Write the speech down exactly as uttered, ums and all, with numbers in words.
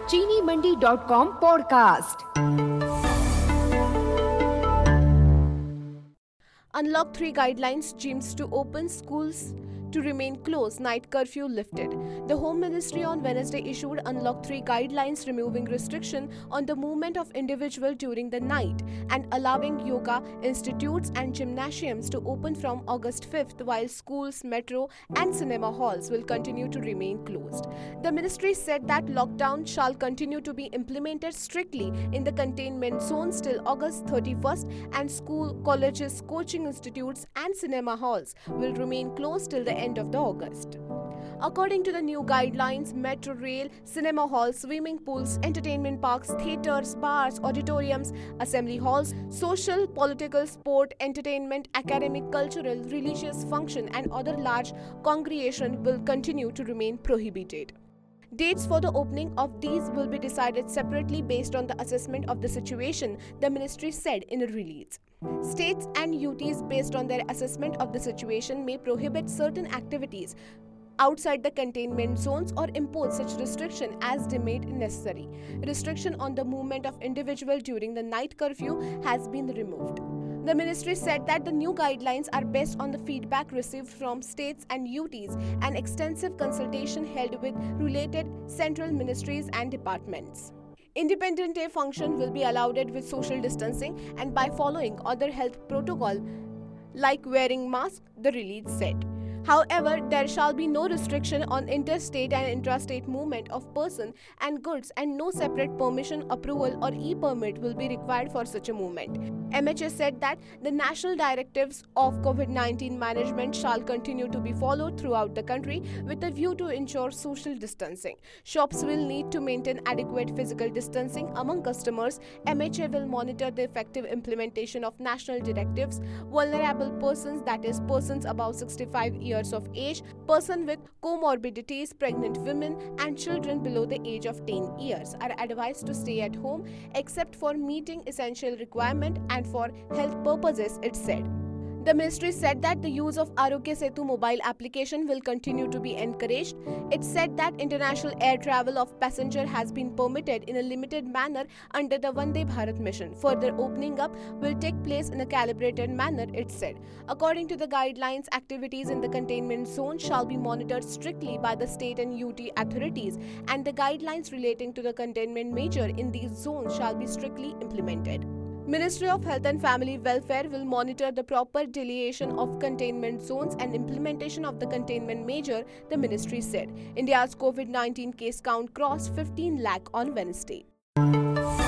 चीनी Mandi dot com podcast. Unlock three guidelines, gyms to open, schools to remain closed, night curfew lifted. The Home Ministry on Wednesday issued Unlock three guidelines removing restriction on the movement of individual during the night and allowing yoga institutes and gymnasiums to open from August fifth, while schools, metro and cinema halls will continue to remain closed. The ministry said that lockdown shall continue to be implemented strictly in the containment zones till August thirty-first, and school, colleges, coaching institutes and cinema halls will remain closed till the end of the August. According to the new guidelines, metro rail, cinema halls, swimming pools, entertainment parks, theatres, bars, auditoriums, assembly halls, social, political, sport, entertainment, academic, cultural, religious function and other large congregation will continue to remain prohibited. Dates for the opening of these will be decided separately based on the assessment of the situation, the ministry said in a release. States and U Ts, based on their assessment of the situation, may prohibit certain activities outside the containment zones or impose such restriction as deemed necessary. Restriction on the movement of individual during the night curfew has been removed. The ministry said that the new guidelines are based on the feedback received from states and U Ts and extensive consultation held with related central ministries and departments. Independent Day function will be allowed with social distancing and by following other health protocol like wearing mask, the release said. However, there shall be no restriction on interstate and intrastate movement of person and goods, and no separate permission, approval or e-permit will be required for such a movement. M H A said that the national directives of COVID nineteen management shall continue to be followed throughout the country with a view to ensure social distancing. Shops will need to maintain adequate physical distancing among customers. M H A will monitor the effective implementation of national directives. Vulnerable persons, that is persons above sixty-five years of age, person with comorbidities, pregnant women and children below the age of ten years are advised to stay at home except for meeting essential requirement and for health purposes, it said. The ministry said that the use of Arogya Setu mobile application will continue to be encouraged. It said that international air travel of passenger has been permitted in a limited manner under the Vande Bharat mission. Further opening up will take place in a calibrated manner, it said. According to the guidelines, activities in the containment zone shall be monitored strictly by the state and U T authorities, and the guidelines relating to the containment measure in these zones shall be strictly implemented. Ministry of Health and Family Welfare will monitor the proper delineation of containment zones and implementation of the containment measure, the ministry said. India's COVID nineteen case count crossed fifteen lakh on Wednesday.